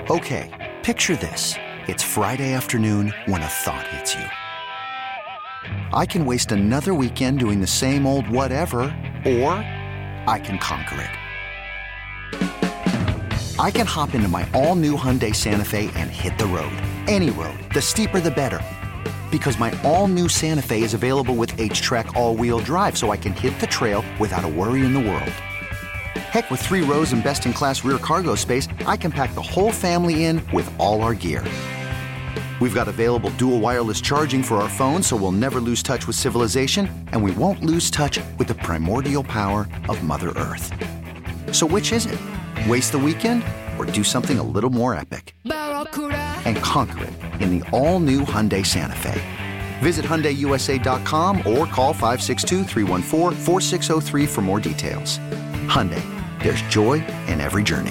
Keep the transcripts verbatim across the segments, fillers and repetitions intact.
Okay, picture this. It's Friday afternoon when a thought hits you. I can waste another weekend doing the same old whatever, or I can conquer it. I can hop into my all-new Hyundai Santa Fe and hit the road. Any road. The steeper, the better. Because my all-new Santa Fe is available with H-Track all-wheel drive, so I can hit the trail without a worry in the world. Heck, with three rows and best-in-class rear cargo space, I can pack the whole family in with all our gear. We've got available dual wireless charging for our phones, so we'll never lose touch with civilization, and we won't lose touch with the primordial power of Mother Earth. So which is it? Waste the weekend or do something a little more epic? And conquer it in the all-new Hyundai Santa Fe. Visit Hyundai U S A dot com or call five six two, three one four, four six zero three for more details. Hyundai, there's joy in every journey.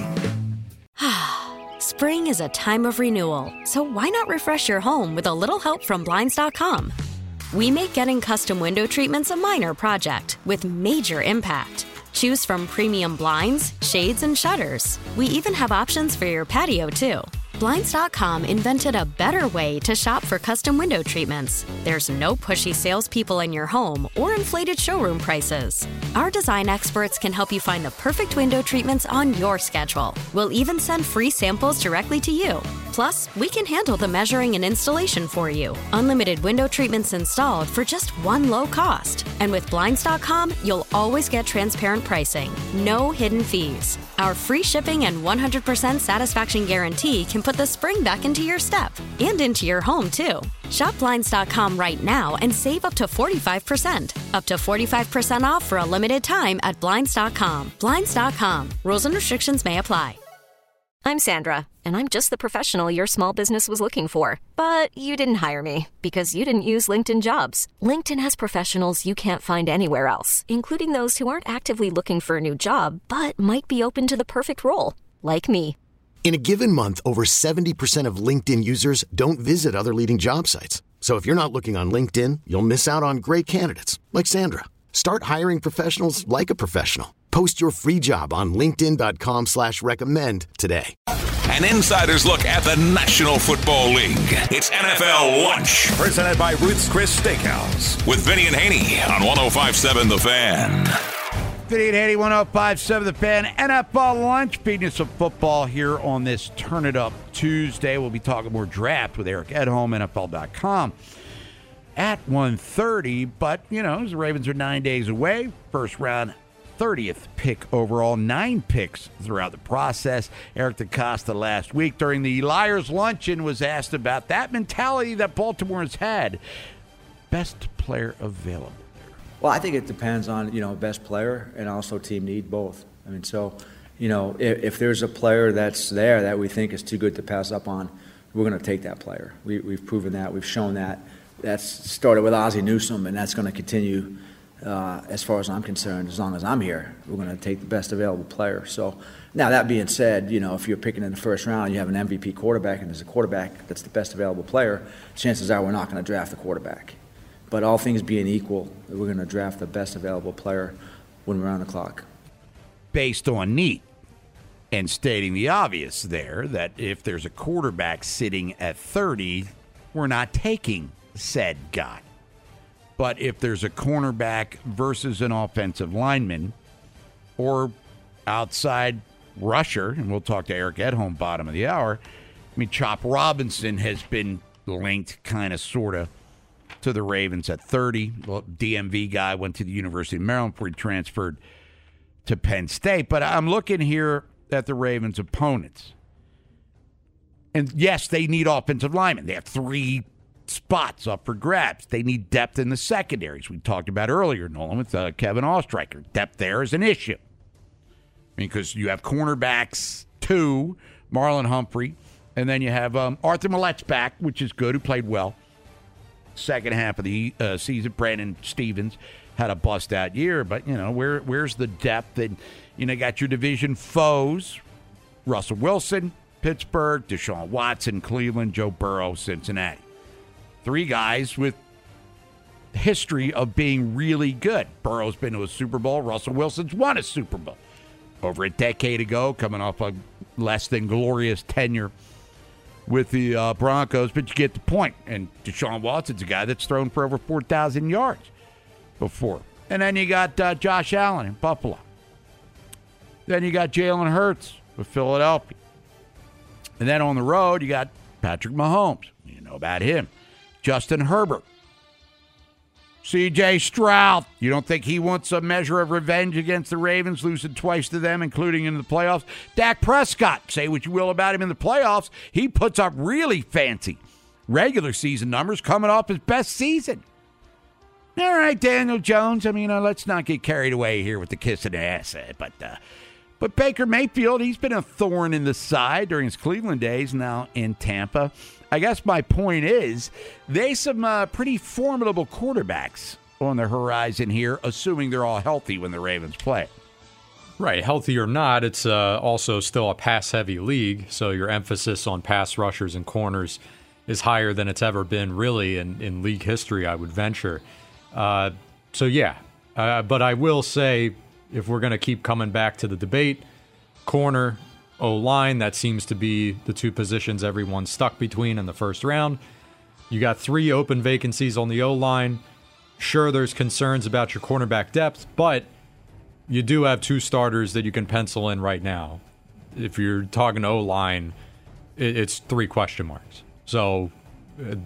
Spring is a time of renewal, so why not refresh your home with a little help from Blinds dot com? We make getting custom window treatments a minor project with major impact. Choose from premium blinds, shades, and shutters. We even have options for your patio, too. Blinds dot com invented a better way to shop for custom window treatments. There's no pushy salespeople in your home or inflated showroom prices. Our design experts can help you find the perfect window treatments on your schedule. We'll even send free samples directly to you. Plus, we can handle the measuring and installation for you. Unlimited window treatments installed for just one low cost. And with Blinds dot com, you'll always get transparent pricing. No hidden fees. Our free shipping and one hundred percent satisfaction guarantee can put the spring back into your step and into your home, too. Shop Blinds dot com right now and save up to forty-five percent. Up to forty-five percent off for a limited time at Blinds dot com. Blinds dot com. Rules and restrictions may apply. I'm Sandra, and I'm just the professional your small business was looking for. But you didn't hire me because you didn't use LinkedIn Jobs. LinkedIn has professionals you can't find anywhere else, including those who aren't actively looking for a new job, but might be open to the perfect role, like me. In a given month, over seventy percent of LinkedIn users don't visit other leading job sites. So if you're not looking on LinkedIn, you'll miss out on great candidates like Sandra. Start hiring professionals like a professional. Post your free job on linkedin dot com slash recommend today. An insider's look at the National Football League. It's N F L Lunch. Presented by Ruth's Chris Steakhouse. With Vinny and Haney on one oh five point seven The Fan. Vinny and Haney, one oh five point seven The Fan. N F L Lunch, beating us some football here on this Turn It Up Tuesday. We'll be talking more draft with Eric Edholm, N F L dot com. At one thirty, but, you know, the Ravens are nine days away. First round, thirtieth pick overall, nine picks throughout the process. Eric DeCosta last week during the Liars Luncheon was asked about that mentality that Baltimore has had. Best player available. Well, I think it depends on, you know, best player and also team need, both. I mean, so, you know, if, if there's a player that's there that we think is too good to pass up on, we're going to take that player. We, we've proven that. We've shown that. That's started with Ozzie Newsome, and that's going to continue uh, as far as I'm concerned. As long as I'm here, we're going to take the best available player. So now that being said, you know, if you're picking in the first round, you have an M V P quarterback, and there's a quarterback that's the best available player, chances are we're not going to draft the quarterback. But all things being equal, we're going to draft the best available player when we're on the clock. Based on need, and stating the obvious there, that if there's a quarterback sitting at thirty, we're not taking said guy. But if there's a cornerback versus an offensive lineman or outside rusher, and we'll talk to Eric Edholm bottom of the hour, I mean, Chop Robinson has been linked kind of, sort of, to the Ravens at thirty. Well, D M V guy went to the University of Maryland before he transferred to Penn State. But I'm looking here at the Ravens' opponents. And yes, they need offensive linemen. They have three spots up for grabs. They need depth in the secondaries. We talked about earlier, Nolan, with uh, Kevin Ostreicher. Depth there is an issue. Because you have cornerbacks, two, Marlon Humphrey, and then you have um, Arthur Millett's back, which is good, who played well. Second half of the uh, season, Brandon Stevens had a bust-out year, but, you know, where where's the depth? And, you know, got your division foes, Russell Wilson, Pittsburgh, Deshaun Watson, Cleveland, Joe Burrow, Cincinnati. Three guys with history of being really good. Burrow's been to a Super Bowl. Russell Wilson's won a Super Bowl. over a decade ago, coming off a less than glorious tenure with the uh, Broncos, but you get the point. And Deshaun Watson's a guy that's thrown for over four thousand yards before. And then you got uh, Josh Allen in Buffalo. Then you got Jalen Hurts with Philadelphia. And then on the road, you got Patrick Mahomes. You know about him. Justin Herbert. C J Stroud. You don't think he wants a measure of revenge against the Ravens, losing twice to them, including in the playoffs? Dak Prescott. Say what you will about him in the playoffs. He puts up really fancy regular season numbers coming off his best season. All right, Daniel Jones. I mean, uh, let's not get carried away here with the kissing ass. Uh, but, uh, but Baker Mayfield, he's been a thorn in the side during his Cleveland days, now in Tampa. I guess my point is, there's some uh, pretty formidable quarterbacks on the horizon here, assuming they're all healthy when the Ravens play. Right, healthy or not, it's uh, also still a pass-heavy league, so your emphasis on pass rushers and corners is higher than it's ever been, really, in, in league history, I would venture. Uh, so, yeah, uh, but I will say, if we're going to keep coming back to the debate, corner, O-line, that seems to be the two positions everyone's stuck between in the first round. You got three open vacancies on the O-line. Sure, there's concerns about your cornerback depth, but you do have two starters that you can pencil in right now. If you're talking O-line, it's three question marks. So uh,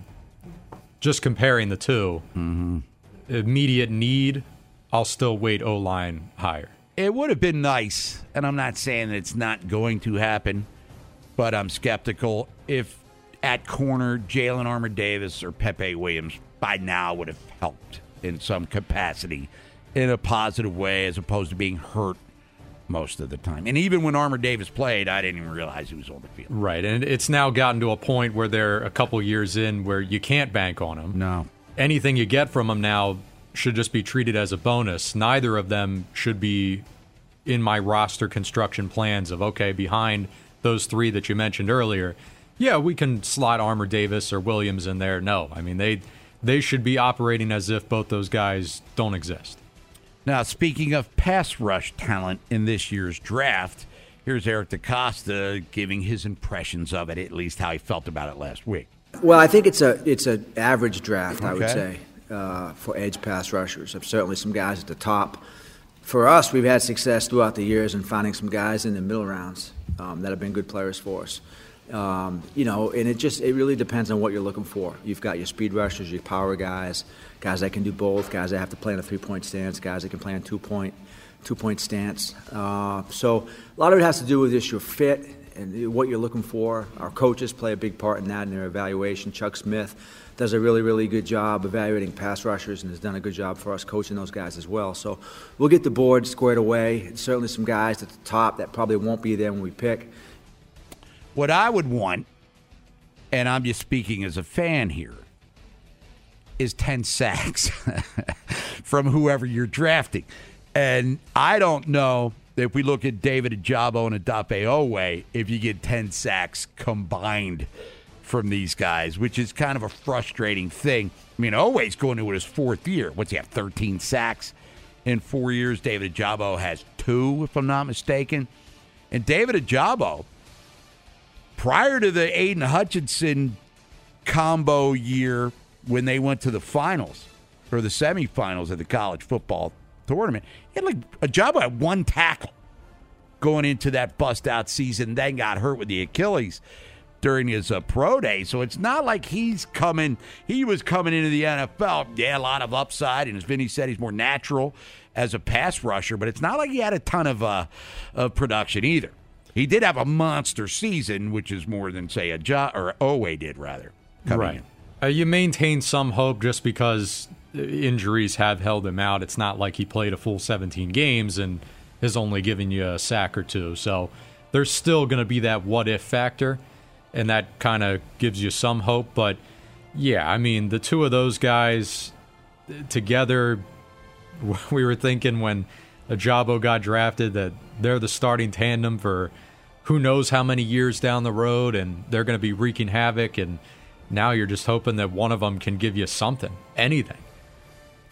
just comparing the two, mm-hmm. immediate need, I'll still weight O-line higher. It would have been nice, and I'm not saying that it's not going to happen, but I'm skeptical if at corner Jalen Armour-Davis or Pepe Williams by now would have helped in some capacity in a positive way as opposed to being hurt most of the time. And even when Armour-Davis played, I didn't even realize he was on the field. Right, and it's now gotten to a point where they're a couple years in where you can't bank on him. No. Anything you get from him now should just be treated as a bonus. Neither of them should be in my roster construction plans of, okay, behind those three that you mentioned earlier, yeah, we can slot Armour-Davis or Williams in there. No, I mean, they they should be operating as if both those guys don't exist. Now, speaking of pass rush talent in this year's draft, here's Eric DeCosta giving his impressions of it, at least how he felt about it last week. Well, I think it's a it's an average draft, I would Okay. say, uh, for edge pass rushers. There's certainly some guys at the top. For us, we've had success throughout the years in finding some guys in the middle rounds um, that have been good players for us. Um, you know, and it just it really depends on what you're looking for. You've got your speed rushers, your power guys, guys that can do both, guys that have to play in a three-point stance, guys that can play in two-point two-point stance. Uh, so a lot of it has to do with just your fit and what you're looking for. Our coaches play a big part in that in their evaluation. Chuck Smith does a really, really good job evaluating pass rushers and has done a good job for us coaching those guys as well. So we'll get the board squared away. And certainly some guys at the top that probably won't be there when we pick. What I would want, and I'm just speaking as a fan here, is ten sacks from whoever you're drafting. And I don't know if we look at David Ojabo and Odafe Oweh, if you get ten sacks combined from these guys, which is kind of a frustrating thing. I mean, Oweh's going into his fourth year. What's he have, thirteen sacks in four years? David Ojabo has two, if I'm not mistaken. And David Ojabo, prior to the Aiden Hutchinson combo year when they went to the finals, or the semifinals of the college football tournament, he had like Ojabo had one tackle going into that bust-out season, then got hurt with the Achilles during his uh, pro day. So it's not like he's coming, he was coming into the N F L. Yeah, a lot of upside, and as Vinny said, he's more natural as a pass rusher, but it's not like he had a ton of, uh, of production either. He did have a monster season, which is more than, say, a jo- or Oweh did, rather. Right. Uh, you maintain some hope just because injuries have held him out. It's not like he played a full seventeen games and has only given you a sack or two. So there's still going to be that what-if factor, and that kind of gives you some hope. But, yeah, I mean, the two of those guys together, we were thinking when Ojabo got drafted that they're the starting tandem for who knows how many years down the road, and they're going to be wreaking havoc, and now you're just hoping that one of them can give you something, anything.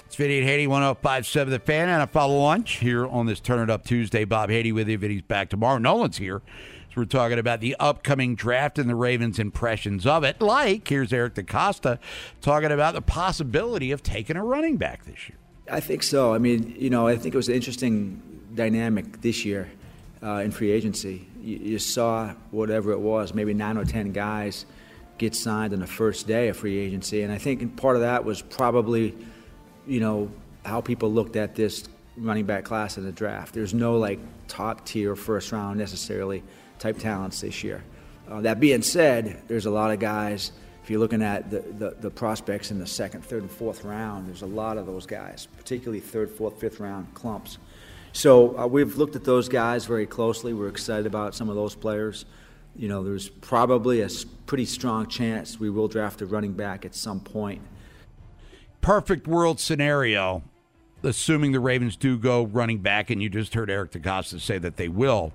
It's Vinny and Haney, one oh five point seven The Fan, N F L Lunch here on this Turn It Up Tuesday. Bob Haney with you. Vinny's back tomorrow. Nolan's here. So we're talking about the upcoming draft and the Ravens' impressions of it. Like, here's Eric DeCosta talking about the possibility of taking a running back this year. I think so. I mean, you know, I think it was an interesting dynamic this year uh, in free agency. You, you saw whatever it was, maybe nine or ten guys get signed on the first day of free agency. And I think part of that was probably, you know, how people looked at this running back class in the draft. There's no, like, top-tier first round necessarily type talents this year. Uh, that being said, there's a lot of guys. If you're looking at the, the, the prospects in the second, third, and fourth round, there's a lot of those guys, particularly third, fourth, fifth round clumps. So uh, we've looked at those guys very closely. We're excited about some of those players. You know, there's probably a pretty strong chance we will draft a running back at some point. Perfect world scenario, assuming the Ravens do go running back, and you just heard Eric DeCosta say that they will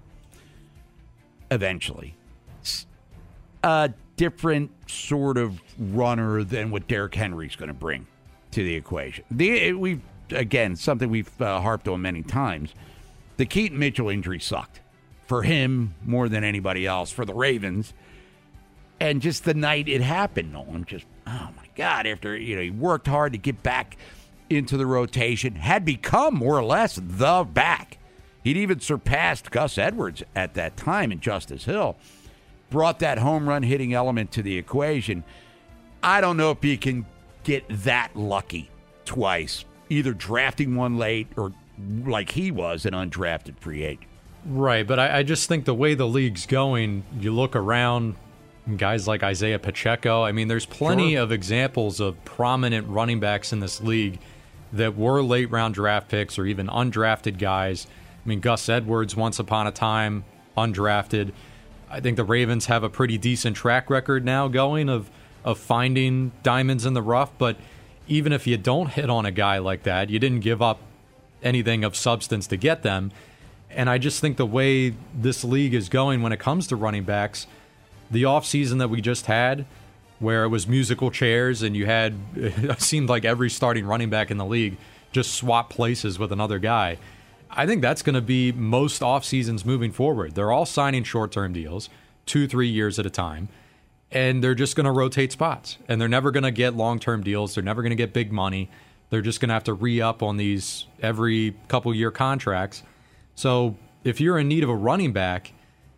eventually. A different sort of runner than what Derrick Henry's going to bring to the equation. The, we've again, something we've uh, harped on many times. The Keaton Mitchell injury sucked for him more than anybody else, for the Ravens. And just the night it happened, Nolan, just, oh my God, after, you know, he worked hard to get back into the rotation, had become more or less the back. He'd even surpassed Gus Edwards at that time in Justice Hill. Brought that home run hitting element to the equation. I don't know if he can get that lucky twice, either drafting one late or like he was, an undrafted free agent. Right, but I, I just think the way the league's going, you look around, guys like Isaiah Pacheco, I mean, there's plenty sure. of examples of prominent running backs in this league that were late-round draft picks or even undrafted guys. I mean, Gus Edwards, once upon a time, undrafted. I think the Ravens have a pretty decent track record now going of, of finding diamonds in the rough, but even if you don't hit on a guy like that, you didn't give up anything of substance to get them. And I just think the way this league is going when it comes to running backs, the offseason that we just had, where it was musical chairs and you had, it seemed like every starting running back in the league just swap places with another guy. I think that's going to be most off seasons moving forward. They're all signing short-term deals, two, three years at a time, and they're just going to rotate spots. And they're never going to get long-term deals. They're never going to get big money. They're just going to have to re-up on these every couple-year contracts. So if you're in need of a running back,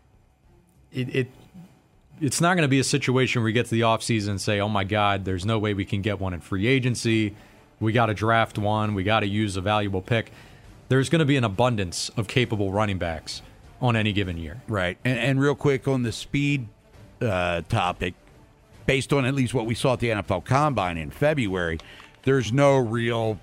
it, it it's not going to be a situation where you get to the offseason and say, oh, my God, there's no way we can get one in free agency. We got to draft one. We got to use a valuable pick. There's going to be an abundance of capable running backs on any given year. Right. And, and real quick on the speed uh, topic, based on at least what we saw at the N F L Combine in February, there's no real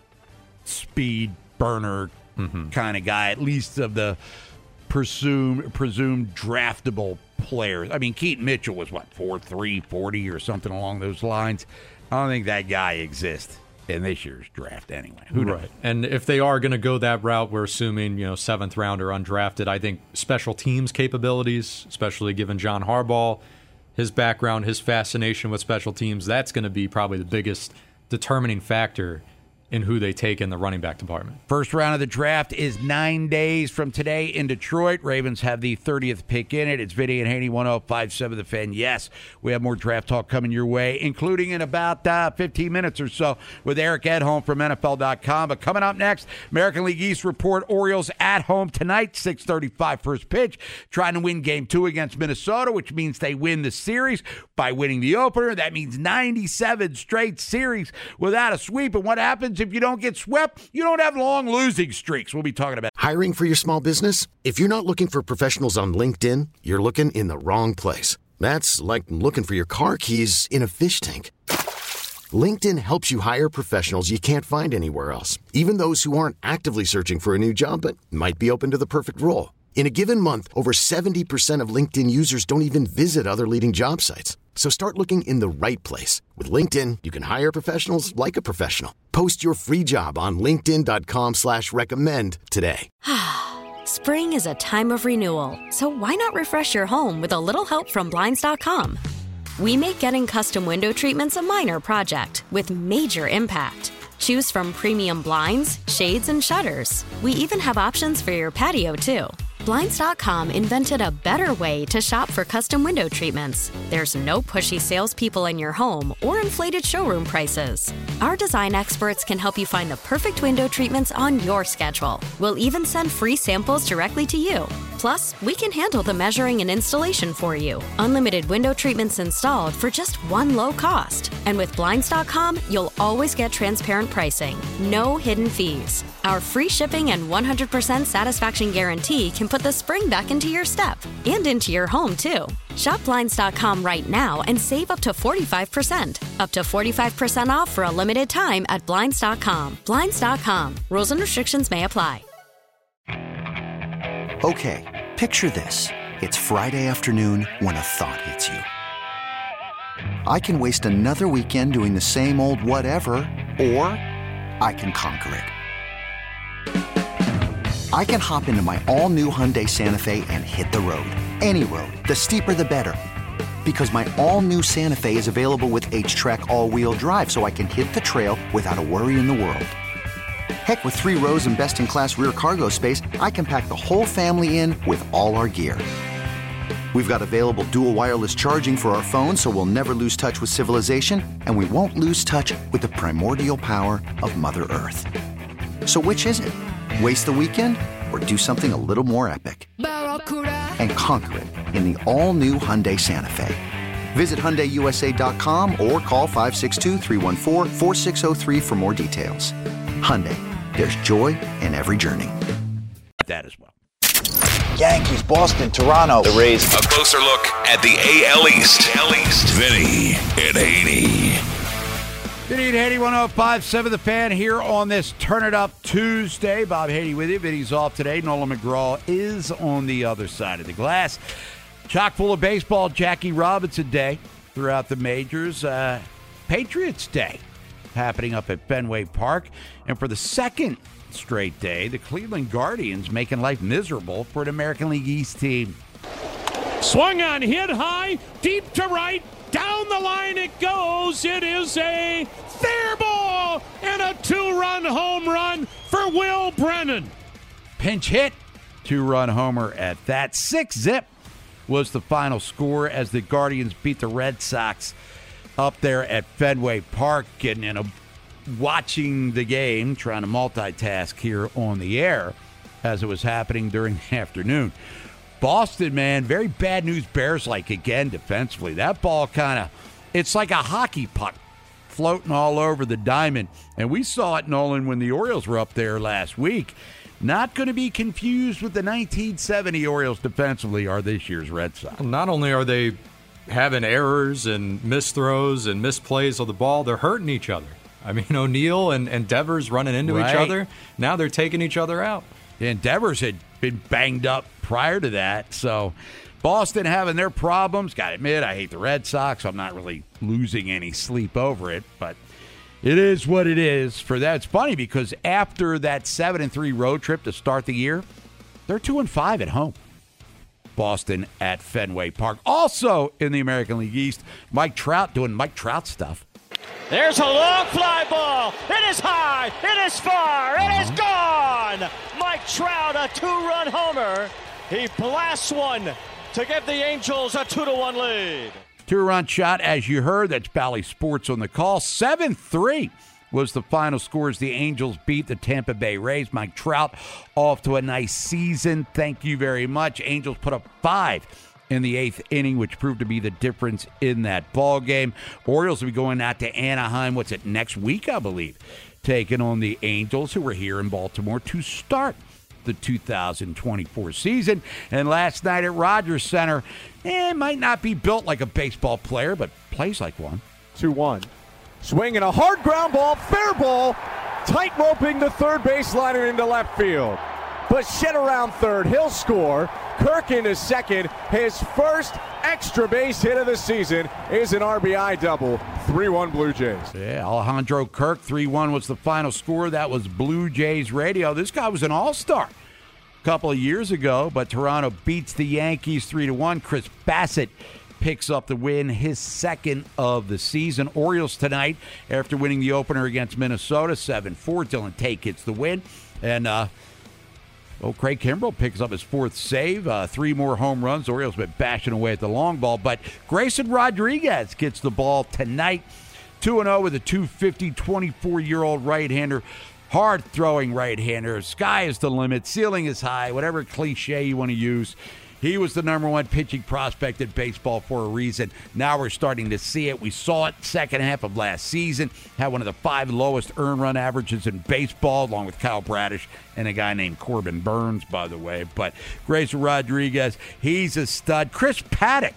speed burner mm-hmm. kind of guy, at least of the presumed, presumed draftable players. I mean, Keaton Mitchell was, what, four three, forty or something along those lines. I don't think that guy exists in this year's draft anyway. Who knows? Right. And if they are going to go that route, we're assuming, you know, seventh rounder undrafted. I think special teams capabilities, especially given John Harbaugh, his background, his fascination with special teams, that's going to be probably the biggest determining factor in who they take in the running back department. First round of the draft is nine days from today in Detroit. Ravens have the thirtieth pick in it. It's Vinny and Haney, one oh five point seven The Fan. Yes, we have more draft talk coming your way, including in about uh, fifteen minutes or so with Eric Edholm from N F L dot com. But coming up next, American League East report, Orioles at home tonight, six thirty-five first pitch, trying to win game two against Minnesota, which means they win the series by winning the opener. That means ninety-seven straight series without a sweep. And what happens if you don't get swept? You don't have long losing streaks. We'll be talking about hiring for your small business. If you're not looking for professionals on LinkedIn, you're looking in the wrong place. That's like looking for your car keys in a fish tank. LinkedIn helps you hire professionals you can't find anywhere else, even those who aren't actively searching for a new job but might be open to the perfect role. In a given month, over seventy percent of LinkedIn users don't even visit other leading job sites. So start looking in the right place. With LinkedIn, you can hire professionals like a professional. Post your free job on linkedin dot com slash recommend today. Spring is a time of renewal, so why not refresh your home with a little help from Blinds dot com? We make getting custom window treatments a minor project with major impact. Choose from premium blinds, shades, and shutters. We even have options for your patio, too. Blinds dot com invented a better way to shop for custom window treatments. There's no pushy salespeople in your home or inflated showroom prices. Our design experts can help you find the perfect window treatments on your schedule. We'll even send free samples directly to you. Plus, we can handle the measuring and installation for you. Unlimited window treatments installed for just one low cost. And with Blinds dot com, you'll always get transparent pricing. No hidden fees. Our free shipping and one hundred percent satisfaction guarantee can put the spring back into your step and into your home, too. Shop Blinds dot com right now and save up to forty-five percent. Up to forty-five percent off for a limited time at Blinds dot com. Blinds dot com. Rules and restrictions may apply. Okay, picture this. It's Friday afternoon when a thought hits you. I can waste another weekend doing the same old whatever, or I can conquer it. I can hop into my all-new Hyundai Santa Fe and hit the road. Any road. The steeper, the better. Because my all-new Santa Fe is available with H-Track all-wheel drive, so I can hit the trail without a worry in the world. Heck, with three rows and best-in-class rear cargo space, I can pack the whole family in with all our gear. We've got available dual wireless charging for our phones, so we'll never lose touch with civilization, and we won't lose touch with the primordial power of Mother Earth. So which is it? Waste the weekend or do something a little more epic? And conquer it in the all-new Hyundai Santa Fe. Visit Hyundai U S A dot com or call five six two, three one four, four six zero three for more details. Hyundai, there's joy in every journey. That as well. Yankees, Boston, Toronto. The Rays. A closer look at the A L East. A L East. Vinny and Haney. Vinny and Haney, one oh five point seven The Fan here on this Turn It Up Tuesday. Bob Haney with you. Vinny's off today. Nolan McGraw is on the other side of the glass. Chock full of baseball. Jackie Robinson Day throughout the majors. Uh, Patriots Day happening up at Fenway Park. And for the second straight day, the Cleveland Guardians making life miserable for an American League East team. Swung on, hit high, deep to right, down the line it goes. It is a fair ball and a two-run home run for Will Brennan. Pinch hit, two-run homer at that. Six zip was the final score as the Guardians beat the Red Sox up there at Fenway Park. And, and a watching the game, trying to multitask here on the air as it was happening during the afternoon. Boston, man, very bad news Bears-like again defensively. That ball kind of, it's like a hockey puck floating all over the diamond. And we saw it, Nolan, when the Orioles were up there last week. Not going to be confused with the nineteen seventy Orioles defensively are this year's Red Sox. Not only are they having errors and missed throws and missed plays of the ball, they're hurting each other. I mean, O'Neill and, and Devers running into right. each other. Now they're taking each other out. And Devers had been banged up prior to that. So Boston having their problems. Got to admit, I hate the Red Sox. I'm not really losing any sleep over it. But it is what it is for that. It's funny because after that seven and three road trip to start the year, they're two and five at home. Boston at Fenway Park. Also in the American League East, Mike Trout doing Mike Trout stuff. There's a long fly ball. It is high. It is far. It is gone. Mike Trout, a two-run homer. He blasts one to give the Angels a two to one lead. Two-run shot, as you heard. That's Bally Sports on the call. seven three was the final score as the Angels beat the Tampa Bay Rays. Mike Trout off to a nice season. Thank you very much. Angels put up five in the eighth inning, which proved to be the difference in that ball game. Orioles will be going out to Anaheim, what's it, next week, I believe, taking on the Angels, who were here in Baltimore to start the two thousand twenty-four season. And last night at Rogers Center, eh, might not be built like a baseball player, but plays like one. two one. Swinging a hard ground ball, fair ball, tight roping the third baseliner into left field. Bichette around third, he'll score. Kirk into second. His first extra base hit of the season is an R B I double. three one Blue Jays. Yeah, Alejandro Kirk, three one was the final score. That was Blue Jays radio. This guy was an all-star a couple of years ago, but Toronto beats the Yankees three to one. Chris Bassett picks up the win, his second of the season. Orioles tonight, after winning the opener against Minnesota, seven four. Dylan Tate gets the win. And, uh, well, Craig Kimbrell picks up his fourth save. Uh, three more home runs. The Orioles been bashing away at the long ball. But Grayson Rodriguez gets the ball tonight. two and oh with a two fifty, twenty-four-year-old right-hander. Hard-throwing right-hander. Sky is the limit. Ceiling is high. Whatever cliche you want to use. He was the number one pitching prospect in baseball for a reason. Now we're starting to see it. We saw it second half of last season. Had one of the five lowest earned run averages in baseball, along with Kyle Bradish and a guy named Corbin Burns, by the way. But Grayson Rodriguez, he's a stud. Chris Paddock,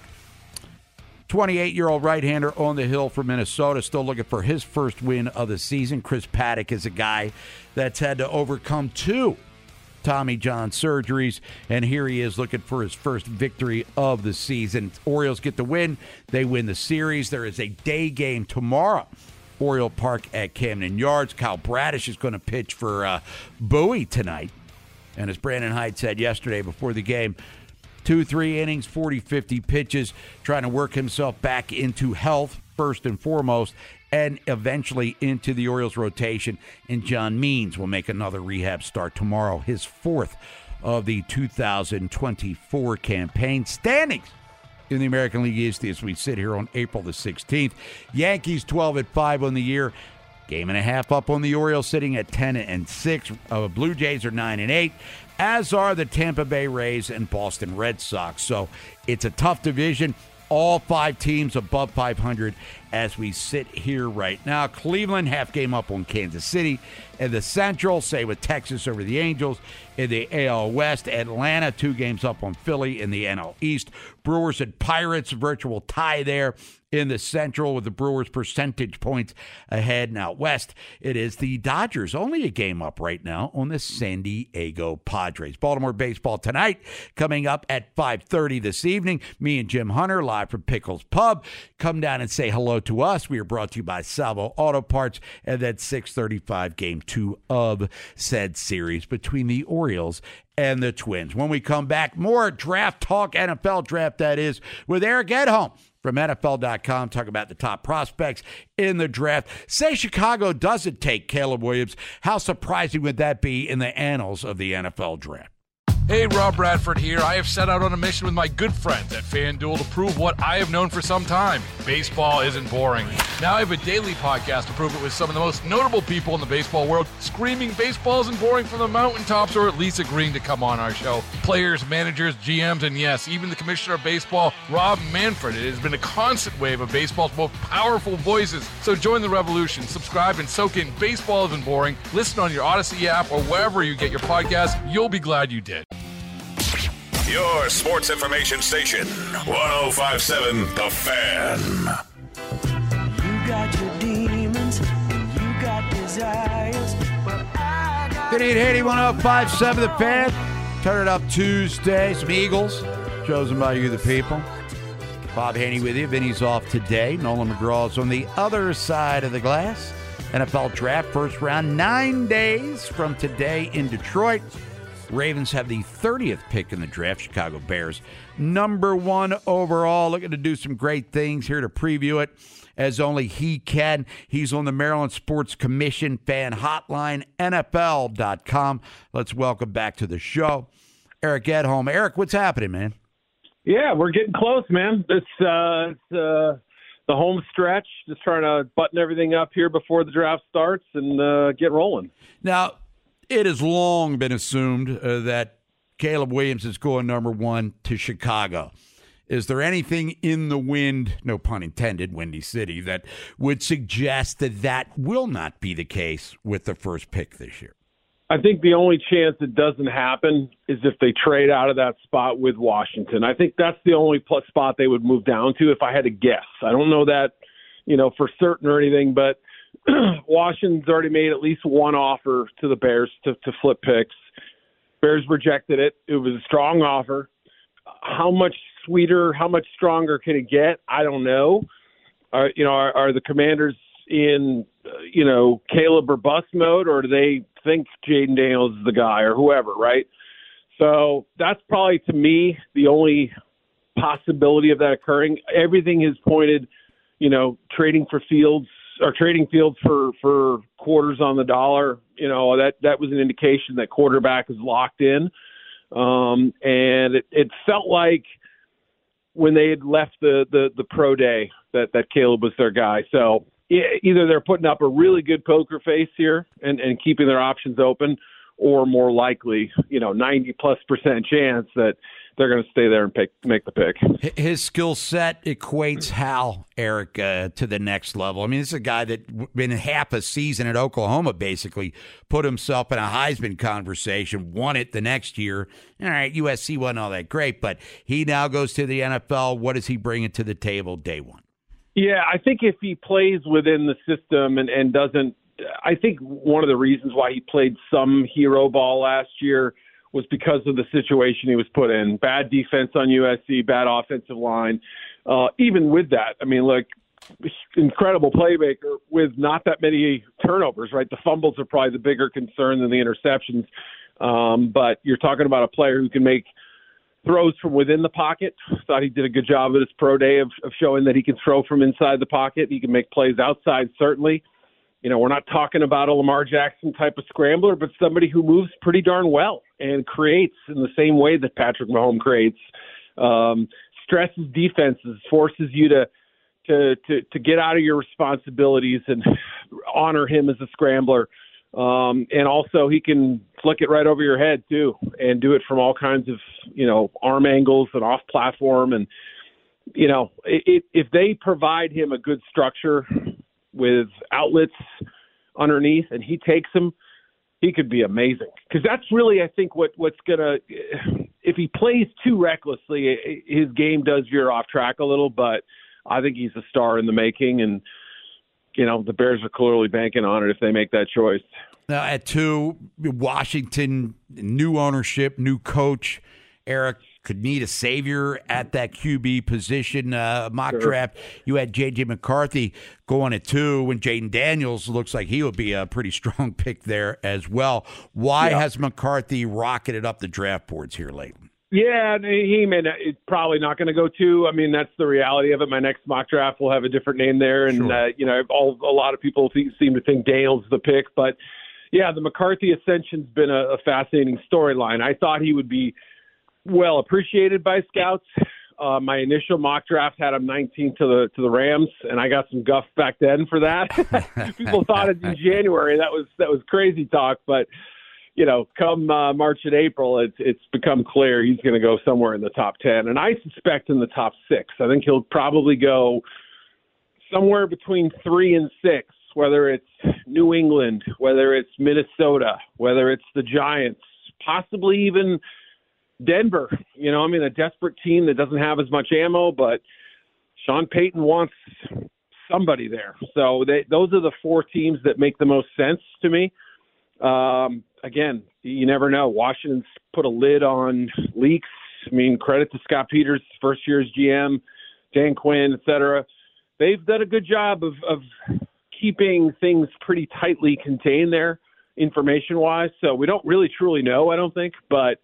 twenty-eight-year-old right-hander on the hill for Minnesota, still looking for his first win of the season. Chris Paddock is a guy that's had to overcome two Tommy John surgeries, and here he is looking for his first victory of the season. Orioles get the win. They win the series. There is a day game tomorrow, Oriole Park at Camden Yards. Kyle Bradish is going to pitch for uh, Bowie tonight. And as Brandon Hyde said yesterday before the game, two, three innings, forty, fifty pitches, trying to work himself back into health first and foremost, and eventually into the Orioles rotation. And John Means will make another rehab start tomorrow, his fourth of the two thousand twenty-four campaign. Standings in the American League East as we sit here on April the sixteenth. Yankees twelve and five on the year. Game and a half up on the Orioles, sitting at ten and six. Uh, Blue Jays are nine and eight, as are the Tampa Bay Rays and Boston Red Sox. So it's a tough division. All five teams above five hundred as we sit here right now. Cleveland, half game up on Kansas City. In the Central, say with Texas over the Angels. In the A L West, Atlanta, two games up on Philly. In the N L East, Brewers and Pirates, virtual tie there. In the Central, with the Brewers percentage points ahead. Now West, it is the Dodgers, only a game up right now on the San Diego Padres. Baltimore baseball tonight, coming up at five thirty this evening. Me and Jim Hunter, live from Pickles Pub. Come down and say hello to us. We are brought to you by Salvo Auto Parts. And then six thirty-five, game two of said series between the Orioles and the Twins. When we come back, more draft talk, N F L draft that is, with Eric Edholm from N F L dot com, talk about the top prospects in the draft. Say Chicago doesn't take Caleb Williams. How surprising would that be in the annals of the N F L draft? Hey, Rob Bradford here. I have set out on a mission with my good friends at FanDuel to prove what I have known for some time. Baseball isn't boring. Now I have a daily podcast to prove it with some of the most notable people in the baseball world, screaming baseball isn't boring from the mountaintops, or at least agreeing to come on our show. Players, managers, G Ms, and yes, even the commissioner of baseball, Rob Manfred. It has been a constant wave of baseball's most powerful voices. So join the revolution. Subscribe and soak in Baseball Isn't Boring. Listen on your Odyssey app or wherever you get your podcasts. You'll be glad you did. Your sports information station, one oh five point seven The Fan. You got your demons, you got desires, but I got... Good evening, Haiti, one oh five point seven The Fan. Turn it up Tuesday. Some Eagles, chosen by you, the people. Bob Haney with you. Vinny's off today. Nolan McGraw's on the other side of the glass. N F L draft, first round, nine days from today in Detroit. Ravens have the thirtieth pick in the draft. Chicago Bears, number one overall. Looking to do some great things here to preview it as only he can. He's on the Maryland Sports Commission fan hotline, N F L dot com. Let's welcome back to the show, Eric Edholm. Eric, what's happening, man? Yeah, we're getting close, man. It's, uh, it's uh, the home stretch, just trying to button everything up here before the draft starts and uh, get rolling. Now, it has long been assumed uh, that Caleb Williams is going number one to Chicago. Is there anything in the wind, no pun intended, Windy City, that would suggest that that will not be the case with the first pick this year? I think the only chance it doesn't happen is if they trade out of that spot with Washington. I think that's the only plus spot they would move down to if I had to guess. I don't know that, you know, for certain or anything, but Washington's already made at least one offer to the Bears to, to flip picks. Bears rejected it. It was a strong offer. How much sweeter, how much stronger can it get? I don't know. Are, you know, are, are the Commanders in, uh, you know, Caleb or bust mode, or do they think Jaden Daniels is the guy or whoever, right? So that's probably, to me, the only possibility of that occurring. Everything has pointed, you know, trading for Fields or trading Fields for, for quarters on the dollar. You know, that, that was an indication that quarterback is locked in. Um, and it, it felt like when they had left the, the, the pro day that, that Caleb was their guy. So either they're putting up a really good poker face here and, and keeping their options open, or more likely, you know, ninety plus percent chance that they're going to stay there and pick, make the pick. His skill set equates how, Eric, uh, to the next level. I mean, this is a guy that in half a season at Oklahoma basically put himself in a Heisman conversation, won it the next year. All right, U S C wasn't all that great, but he now goes to the N F L. What does he bring to the table day one? Yeah, I think if he plays within the system and, and doesn't, I think one of the reasons why he played some hero ball last year was because of the situation he was put in. Bad defense on U S C, bad offensive line. Uh, even with that, I mean, like, incredible playmaker with not that many turnovers, right? The fumbles are probably the bigger concern than the interceptions. Um, but you're talking about a player who can make throws from within the pocket. Thought he did a good job at his pro day of, of showing that he can throw from inside the pocket. He can make plays outside, certainly. You know, we're not talking about a Lamar Jackson type of scrambler, but somebody who moves pretty darn well and creates in the same way that Patrick Mahomes creates. Um, stresses defenses, forces you to, to to to get out of your responsibilities and honor him as a scrambler. Um, and also he can flick it right over your head too, and do it from all kinds of, you know, arm angles and off platform. And, you know, it, if they provide him a good structure with outlets underneath and he takes them, he could be amazing. Cause that's really, I think what, what's gonna, if he plays too recklessly, his game does veer off track a little, but I think he's a star in the making. And, you know, the Bears are clearly banking on it if they make that choice. Now, at two, Washington, new ownership, new coach. Eric could need a savior at that Q B position. Uh, mock sure. draft, you had J J McCarthy going at two, when Jaden Daniels looks like he would be a pretty strong pick there as well. Why yeah. has McCarthy rocketed up the draft boards here lately? Yeah, he may not, it's probably not going to go two. I mean, that's the reality of it. My next mock draft will have a different name there, and sure. uh, you know, all, a lot of people think, seem to think Daniels is the pick. But yeah, the McCarthy ascension's been a, a fascinating storyline. I thought he would be well appreciated by scouts. Uh, my initial mock draft had him nineteenth to the to the Rams, and I got some guff back then for that. People thought it in January. That was that was crazy talk, but. You know, come uh, March and April, it's it's become clear he's going to go somewhere in the top ten, and I suspect in the top six. I think he'll probably go somewhere between three and six, whether it's New England, whether it's Minnesota, whether it's the Giants, possibly even Denver. You know, I mean, a desperate team that doesn't have as much ammo, but Sean Payton wants somebody there. So they, those are the four teams that make the most sense to me. Um, again, you never know. Washington's put a lid on leaks. I mean, credit to Scott Peters, first year as G M, Dan Quinn, et cetera. They've done a good job of, of keeping things pretty tightly contained there, information-wise. So we don't really truly know, I don't think. But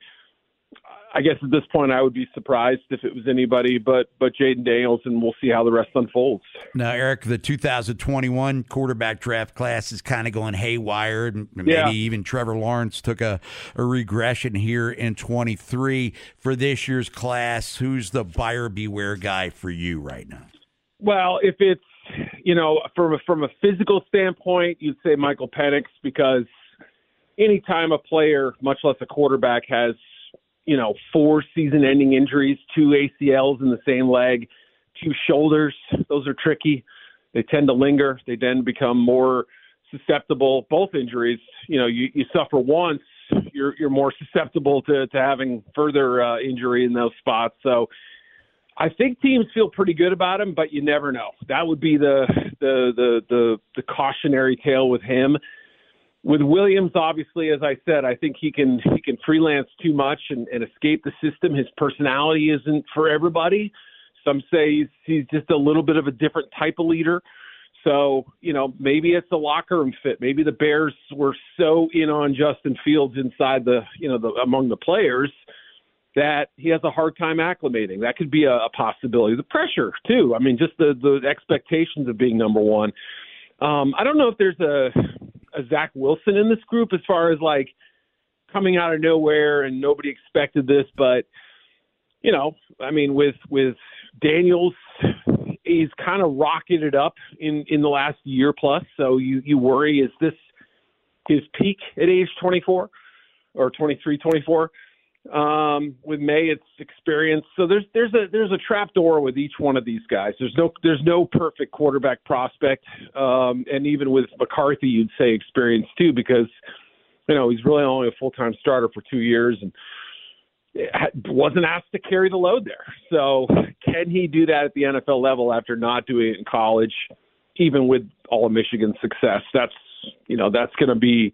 I guess at this point I would be surprised if it was anybody but but Jaden Daniels, and we'll see how the rest unfolds. Now, Eric, the two thousand twenty-one quarterback draft class is kind of going haywire, and maybe yeah. even Trevor Lawrence took a, a regression here in twenty-three. For this year's class, who's the buyer beware guy for you right now? Well, if it's, you know, from a, from a physical standpoint, you'd say Michael Penix, because anytime a player, much less a quarterback, has you know, four season-ending injuries, two A C Ls in the same leg, two shoulders. Those are tricky. They tend to linger. They then become more susceptible. Both injuries, you know, you, you suffer once, you're you're more susceptible to, to having further uh, injury in those spots. So I think teams feel pretty good about him, but you never know. That would be the the the the, the cautionary tale with him. With Williams, obviously, as I said, I think he can he can freelance too much and, and escape the system. His personality isn't for everybody. Some say he's, he's just a little bit of a different type of leader. So, you know, maybe it's a locker room fit. Maybe the Bears were so in on Justin Fields inside the, you know, the, among the players that he has a hard time acclimating. That could be a, a possibility. The pressure, too. I mean, just the, the expectations of being number one. Um, I don't know if there's a, a Zach Wilson in this group as far as, like, coming out of nowhere and nobody expected this. But, you know, I mean, with with Daniels, he's kind of rocketed up in, in the last year plus. So you, you worry, is this his peak at age twenty-four or twenty-three, twenty-four? Um, with May, it's experience. So there's there's a there's a trap door with each one of these guys. There's no there's no perfect quarterback prospect, um, and even with McCarthy, you'd say experience too, because you know he's really only a full time starter for two years and wasn't asked to carry the load there. So can he do that at the N F L level after not doing it in college, even with all of Michigan's success? That's you know that's going to be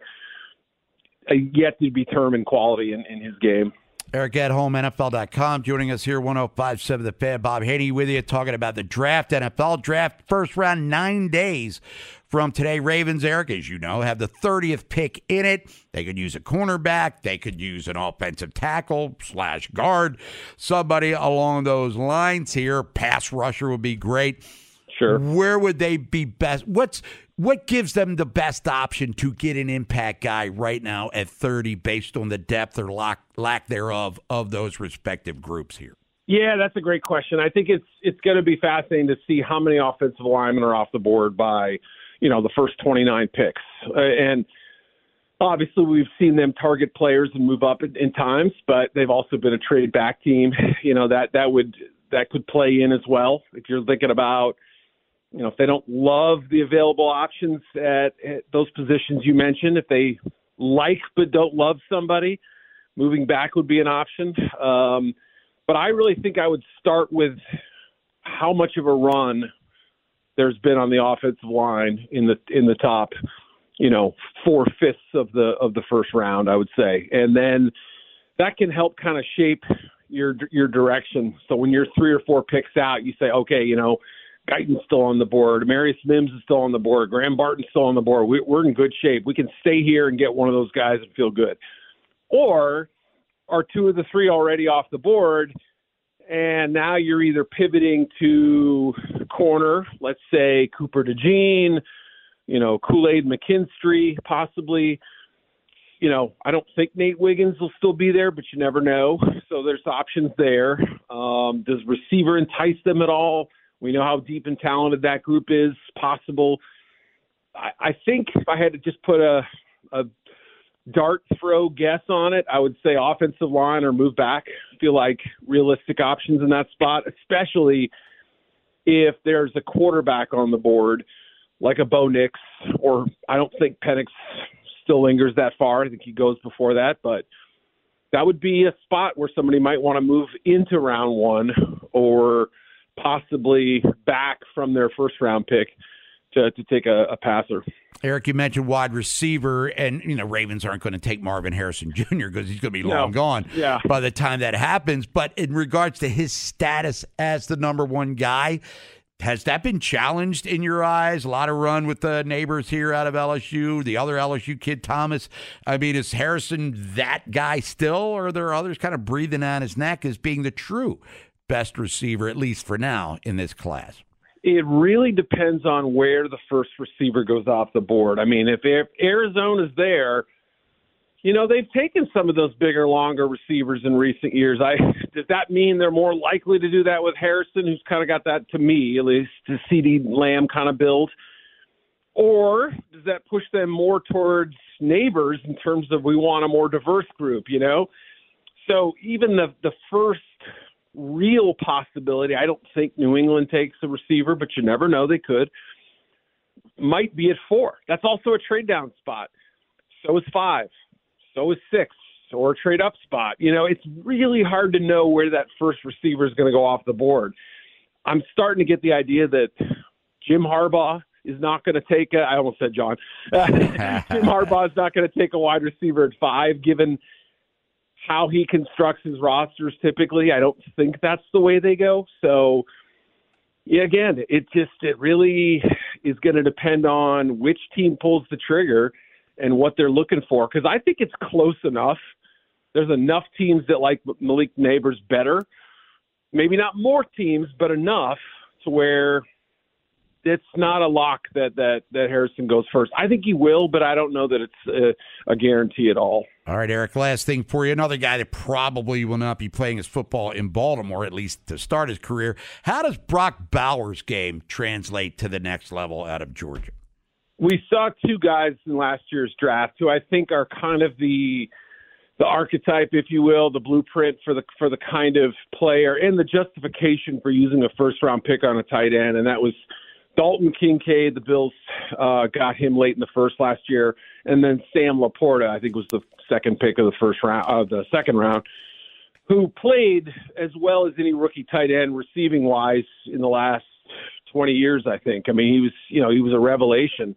a yet to be determined quality in, in his game. Eric Edholm, N F L dot com, joining us here, one oh five point seven The Fan. Bob Haney with you, talking about the draft, N F L draft, first round, nine days from today. Ravens, Eric, as you know, have the thirtieth pick in it. They could use a cornerback. They could use an offensive tackle slash guard, somebody along those lines here. Pass rusher would be great. Sure. Where would they be best? What's What gives them the best option to get an impact guy right now at thirty based on the depth or lack, lack thereof of those respective groups here? Yeah, that's a great question. I think it's it's going to be fascinating to see how many offensive linemen are off the board by, you know, the first twenty-nine picks. Uh, and obviously we've seen them target players and move up in, in times, but they've also been a trade back team. You know, that, that would that could play in as well. If you're thinking about, you know, if they don't love the available options at, at those positions you mentioned, if they like but don't love somebody, moving back would be an option. Um, but I really think I would start with how much of a run there's been on the offensive line in the in the top, you know, four fifths of the of the first round, I would say, and then that can help kind of shape your your direction. So when you're three or four picks out, you say, okay, you know, Guyton's still on the board. Marius Mims is still on the board. Graham Barton's still on the board. We, we're in good shape. We can stay here and get one of those guys and feel good. Or are two of the three already off the board, and now you're either pivoting to corner, let's say Cooper DeJean, you know, Kool-Aid McKinstry, possibly. You know, I don't think Nate Wiggins will still be there, but you never know. So there's options there. Um, does receiver entice them at all? We know how deep and talented that group is. Possible. I, I think if I had to just put a, a dart throw guess on it, I would say offensive line or move back. Feel like realistic options in that spot, especially if there's a quarterback on the board like a Bo Nix, or I don't think Penix still lingers that far. I think he goes before that, but that would be a spot where somebody might want to move into round one or possibly back from their first round pick to, to take a, a passer. Eric, you mentioned wide receiver, and, you know, Ravens aren't going to take Marvin Harrison Junior because he's going to be long no. gone yeah. by the time that happens. But in regards to his status as the number one guy, has that been challenged in your eyes? A lot of run with the neighbors here out of L S U, the other L S U kid, Thomas. I mean, is Harrison that guy still, or are there others kind of breathing on his neck as being the true best receiver, at least for now, in this class? It really depends on where the first receiver goes off the board. I mean, if Arizona's there, you know, they've taken some of those bigger, longer receivers in recent years. I does that mean they're more likely to do that with Harrison, who's kind of got that, to me, at least, the CeeDee Lamb kind of build? Or does that push them more towards Neighbors in terms of we want a more diverse group, you know? So even the the first real possibility, I don't think New England takes a receiver, but you never know, they could, might be at four. That's also a trade down spot. So is five. So is six, or a trade up spot. You know, it's really hard to know where that first receiver is going to go off the board. I'm starting to get the idea that Jim Harbaugh is not going to take a, I almost said John, uh, Jim Harbaugh is not going to take a wide receiver at five, given how he constructs his rosters typically. I don't think that's the way they go. So, yeah, again, it just, it really is going to depend on which team pulls the trigger and what they're looking for. Because I think it's close enough there's enough teams that like Malik Neighbors better. Maybe not more teams, but enough to where it's not a lock that, that, that Harrison goes first. I think he will, but I don't know that it's a, a guarantee at all. All right, Eric, last thing for you. Another guy that probably will not be playing his football in Baltimore, at least to start his career. How does Brock Bowers' game translate to the next level out of Georgia? We saw two guys in last year's draft who I think are kind of the the archetype, if you will, the blueprint for the for the kind of player and the justification for using a first-round pick on a tight end, and that was Dalton Kincaid. The Bills uh, got him late in the first last year, and then Sam Laporta, I think, was the second pick of the first round, of uh, the second round, who played as well as any rookie tight end receiving wise in the last twenty years. I think. I mean, he was, you know, he was a revelation,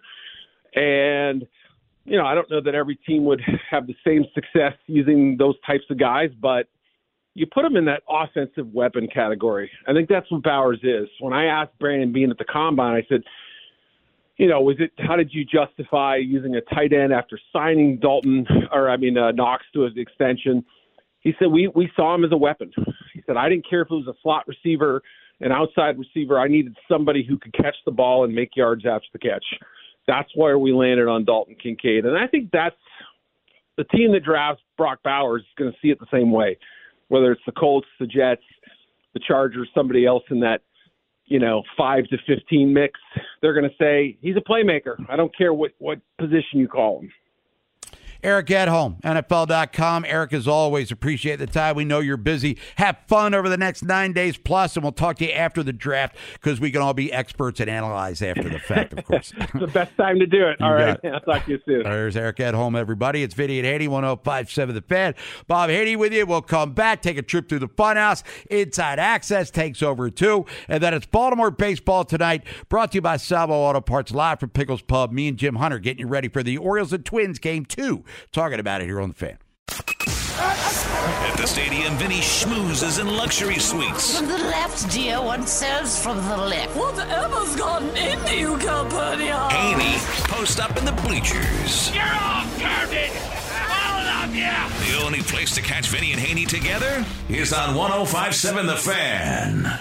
and you know, I don't know that every team would have the same success using those types of guys, but you put them in that offensive weapon category. I think that's what Bowers is. When I asked Brandon Beane at the Combine, I said, you know, was it, how did you justify using a tight end after signing Dalton, or I mean, uh, Knox to his extension? He said, we, we saw him as a weapon. He said, I didn't care if it was a slot receiver, an outside receiver. I needed somebody who could catch the ball and make yards after the catch. That's where we landed on Dalton Kincaid. And I think that's the team that drafts Brock Bowers is going to see it the same way, whether it's the Colts, the Jets, the Chargers, somebody else in that, you know, five to fifteen mix. They're going to say, he's a playmaker. I don't care what, what position you call him. Eric Edholm, N F L dot com. Eric, as always, appreciate the time. We know you're busy. Have fun over the next nine days plus, and we'll talk to you after the draft because we can all be experts and analyze after the fact, of course. It's the best time to do it. You all right. it. I'll talk to you soon. There's Eric Edholm, everybody. It's Vinny and Haney, one oh five point seven The Fan. Bob Haney with you. We'll come back, take a trip through the funhouse. Inside Access takes over, too. And then it's Baltimore baseball tonight, brought to you by Salvo Auto Parts, live from Pickles Pub. Me and Jim Hunter getting you ready for the Orioles and Twins game two. Talking about it here on The Fan. At the stadium, Vinny schmoozes in luxury suites. From the left, dear. One serves from the left. Whatever's gotten into you, Calpurnia? Haney post up in the bleachers. You're all garbage! All of you! The only place to catch Vinny and Haney together is on one oh five point seven The Fan.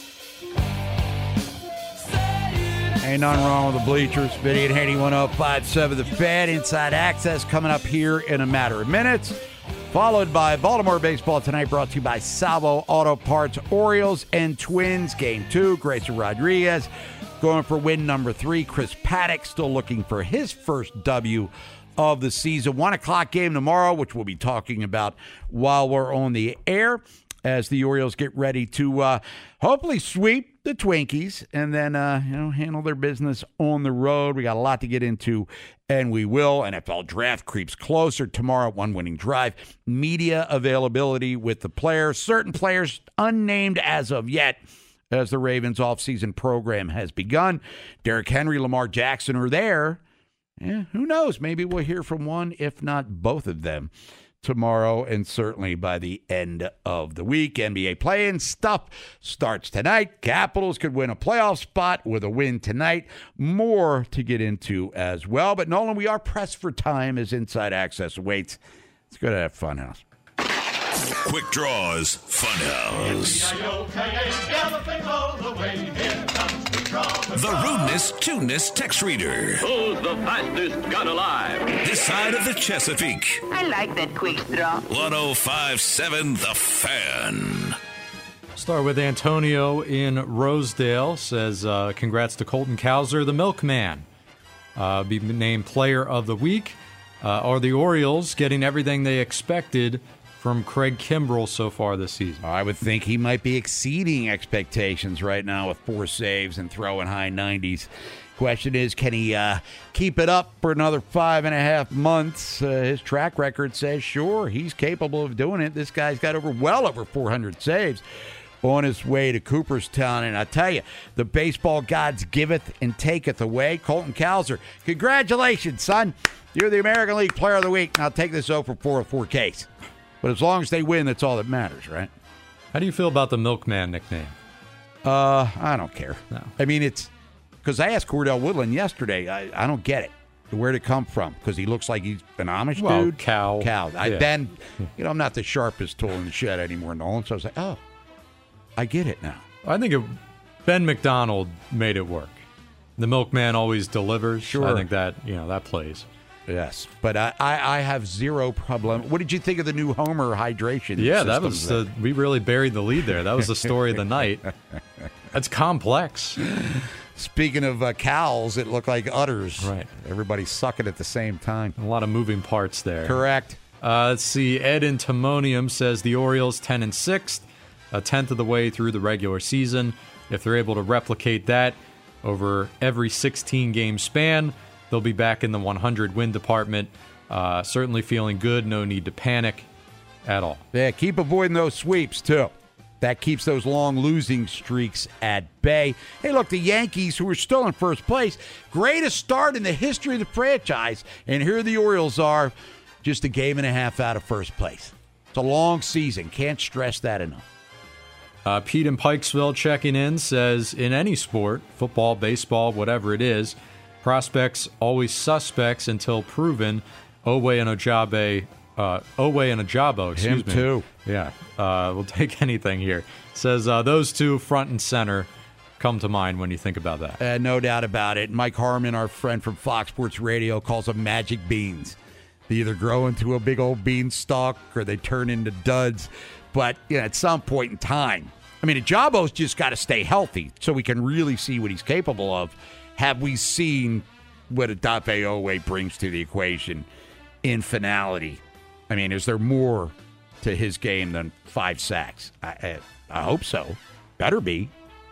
Ain't nothing wrong with the bleachers. Vinny and Haney, one oh five point seven The Fan. Inside Access coming up here in a matter of minutes. Followed by Baltimore baseball tonight, brought to you by Salvo Auto Parts. Orioles and Twins, game two. Grayson Rodriguez going for win number three. Chris Paddock still looking for his first W of the season. One o'clock game tomorrow, which we'll be talking about while we're on the air as the Orioles get ready to uh, hopefully sweep the Twinkies and then uh, you know handle their business on the road. We got a lot to get into, and we will. N F L draft creeps closer tomorrow. One winning drive. Media availability with the players. Certain players unnamed as of yet, as the Ravens offseason program has begun. Derrick Henry, Lamar Jackson are there. Yeah, who knows? Maybe we'll hear from one, if not both of them, tomorrow, and certainly by the end of the week. N B A play-in stuff starts tonight. Capitals could win a playoff spot with a win tonight. More to get into as well. But Nolan, we are pressed for time as Inside Access awaits. Let's go to that funhouse. Quick Draws Funhouse. The rudeness, tuneness text reader. Who's the fastest gun alive? This side of the Chesapeake. I like that quick draw. one oh five point seven The Fan. Start with Antonio in Rosedale. Says, uh, congrats to Colton Cowser, the milkman. Uh, be named player of the week. Uh, are the Orioles getting everything they expected from Craig Kimbrell so far this season? I would think he might be exceeding expectations right now with four saves and throwing high nineties. Question is, can he uh, keep it up for another five and a half months? Uh, his track record says, sure, he's capable of doing it. This guy's got over well over four hundred saves on his way to Cooperstown. And I tell you, the baseball gods giveth and taketh away. Colton Cowser, congratulations, son. You're the American League Player of the Week. Now take this oh for four oh four case. But as long as they win, that's all that matters, right? How do you feel about the milkman nickname? Uh, I don't care. No. I mean, it's because I asked Cordell Woodland yesterday. I, I don't get it. Where'd it come from? Because he looks like he's an Amish well, dude. Cow. Cow. I, Yeah. Then, you know, I'm not the sharpest tool in the shed anymore, Nolan. So I was like, oh, I get it now. I think it, Ben McDonald made it work. The milkman always delivers. Sure. I think that, you know, that plays. Yes, but I, I, I have zero problem. What did you think of the new Homer hydration? Yeah, that was systems the, we really buried the lead there. That was the story of the night. That's complex. Speaking of uh, cows, it looked like udders. Right. Everybody sucking at the same time. A lot of moving parts there. Correct. Uh, let's see. Ed in Timonium says the Orioles ten and six, a tenth of the way through the regular season. If they're able to replicate that over every sixteen game span, they'll be back in the one hundred win department. Uh, certainly feeling good. No need to panic at all. Yeah, keep avoiding those sweeps, too. That keeps those long losing streaks at bay. Hey, look, the Yankees, who are still in first place, greatest start in the history of the franchise. And here the Orioles are, just a game and a half out of first place. It's a long season. Can't stress that enough. Uh, Pete in Pikesville checking in says, in any sport, football, baseball, whatever it is, prospects always suspects until proven. Owe and Ojabe, uh, Owe and Ajabo, excuse Him me. too. Yeah, uh, we'll take anything here. Says uh, those two front and center come to mind when you think about that. Uh, no doubt about it. Mike Harmon, our friend from Fox Sports Radio, calls them magic beans. They either grow into a big old beanstalk or they turn into duds. But you know, at some point in time, I mean, Ajabo's just got to stay healthy so we can really see what he's capable of. Have we seen what Odafe Owe brings to the equation in finality? I mean, is there more to his game than five sacks? I, I, I hope so. Better be.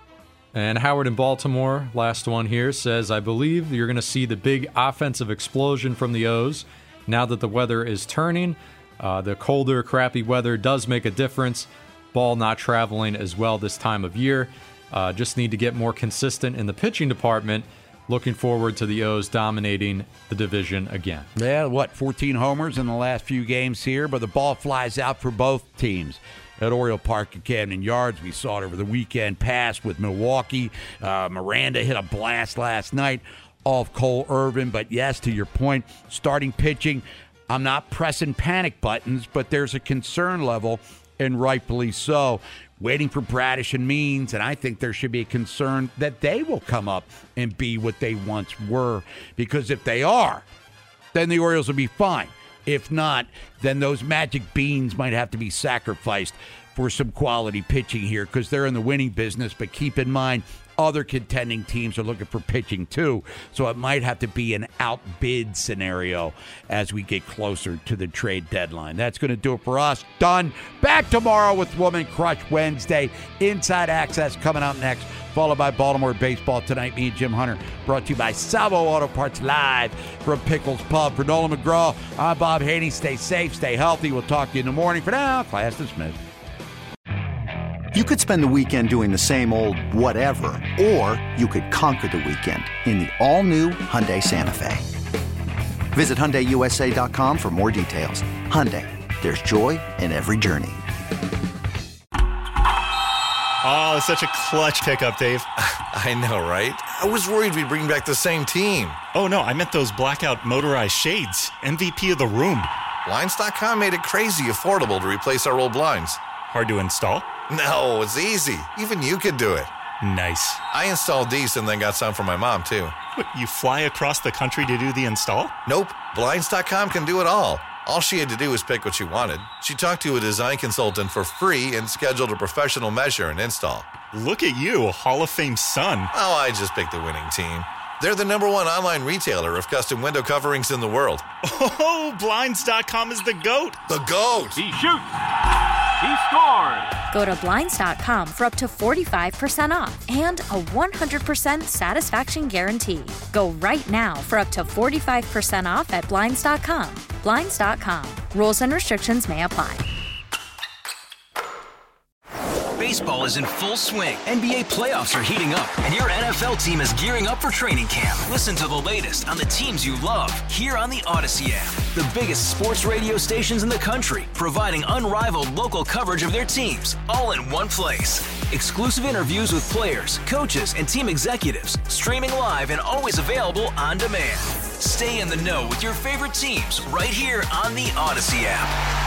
And Howard in Baltimore, last one here, says, I believe you're going to see the big offensive explosion from the O's now that the weather is turning. Uh, the colder, crappy weather does make a difference. Ball not traveling as well this time of year. Uh, just need to get more consistent in the pitching department. Looking forward to the O's dominating the division again. Yeah, what, fourteen homers in the last few games here, but the ball flies out for both teams. At Oriole Park at Camden Yards, we saw it over the weekend pass with Milwaukee. Uh, Miranda hit a blast last night off Cole Irvin. But yes, to your point, starting pitching, I'm not pressing panic buttons, but there's a concern level, and rightfully so. Waiting for Bradish and Means, and I think there should be a concern that they will come up and be what they once were. Because if they are, then the Orioles will be fine. If not, then those magic beans might have to be sacrificed for some quality pitching here because they're in the winning business. But keep in mind, other contending teams are looking for pitching too. So it might have to be an outbid scenario as we get closer to the trade deadline. That's going to do it for us. Done. Back tomorrow with Woman Crush Wednesday. Inside Access coming up next, followed by Baltimore Baseball Tonight. Me and Jim Hunter, brought to you by Salvo Auto Parts, live from Pickles Pub. For Nolan McGraw, I'm Bob Haney. Stay safe, stay healthy. We'll talk to you in the morning. For now, class dismissed. You could spend the weekend doing the same old whatever, or you could conquer the weekend in the all-new Hyundai Santa Fe. Visit Hyundai U S A dot com for more details. Hyundai, there's joy in every journey. Oh, it's such a clutch pickup, Dave. I know, right? I was worried we'd bring back the same team. Oh, no, I meant those blackout motorized shades. M V P of the room. Blinds dot com made it crazy affordable to replace our old blinds. Hard to install? No, it's easy. Even you could do it. Nice. I installed these and then got some for my mom, too. What, you fly across the country to do the install? Nope. Blinds dot com can do it all. All she had to do was pick what she wanted. She talked to a design consultant for free and scheduled a professional measure and install. Look at you, a Hall of Fame son. Oh, I just picked the winning team. They're the number one online retailer of custom window coverings in the world. Oh, Blinds dot com is the GOAT. The GOAT! He shoots! He scores! Go to Blinds dot com for up to forty-five percent off and a one hundred percent satisfaction guarantee. Go right now for up to forty-five percent off at Blinds dot com. Blinds dot com. Rules and restrictions may apply. Baseball is in full swing. N B A playoffs are heating up, and your N F L team is gearing up for training camp. Listen to the latest on the teams you love here on the Odyssey app. The biggest sports radio stations in the country, providing unrivaled local coverage of their teams, all in one place. Exclusive interviews with players, coaches, and team executives, streaming live and always available on demand. Stay in the know with your favorite teams right here on the Odyssey app.